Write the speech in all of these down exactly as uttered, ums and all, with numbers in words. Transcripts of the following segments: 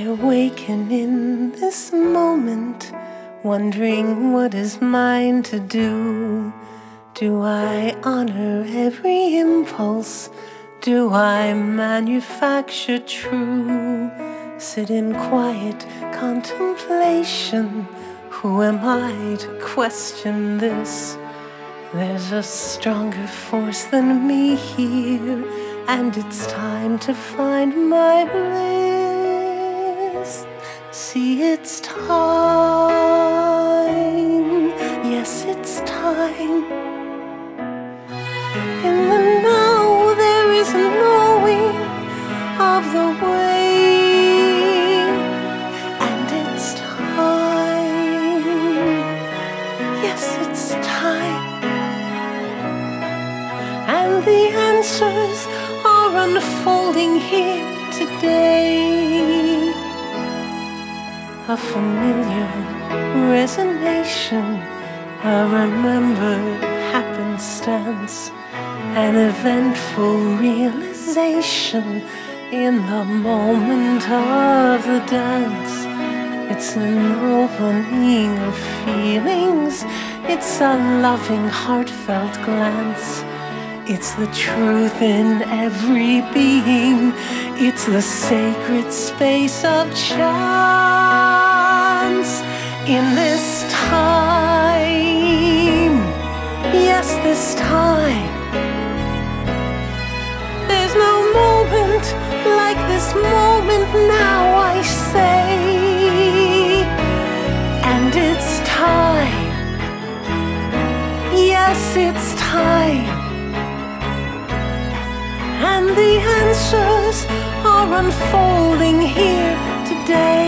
awaken in this moment, wondering what is mine to do. Do I honor every impulse? Do I manufacture true? Sit in quiet contemplation. Who am I to question this? There's a stronger force than me here, and it's time to find my bliss. See, it's time. Yes, it's time. In the now there is a knowing of the way, and it's time. Yes, it's time. And the answers are unfolding here today. A familiar resonation, a remembered happenstance, an eventful realization in the moment of the dance. It's an opening of feelings, it's a loving, heartfelt glance. It's the truth in every being, it's the sacred space of chance. In this time, yes, this time, there's no moment like this moment now, I say. And it's time, yes, it's time. And the answers are unfolding here today.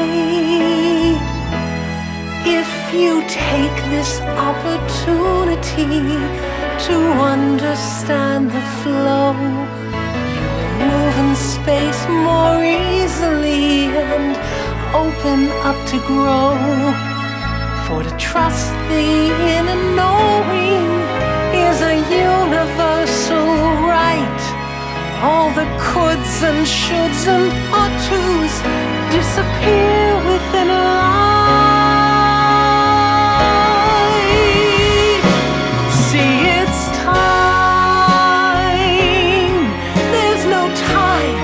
If you take this opportunity to understand the flow, you will move in space more easily and open up to grow. For to trust the inner knowing is a universal right. All the coulds and shoulds and ought tos disappear within a light. See, it's time. There's no time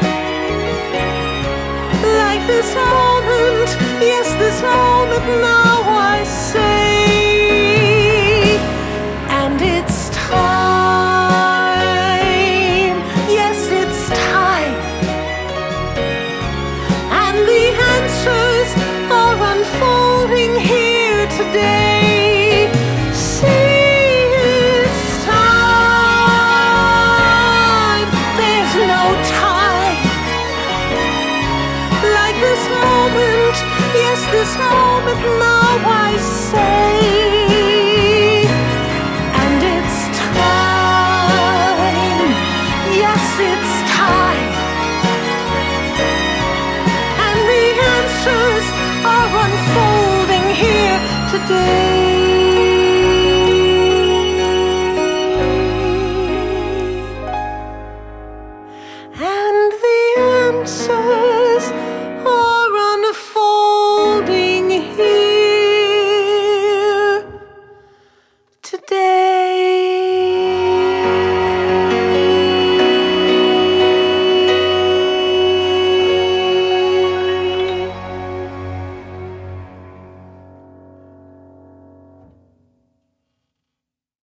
like this moment. Yes, this moment now, I say. And it's time. Yes, it's time. And the answers are unfolding here today. See, it's time. There's no time like this moment. Yes, this moment now, I say. And it's time. Yes, it's time. And the answers are unfolding here today.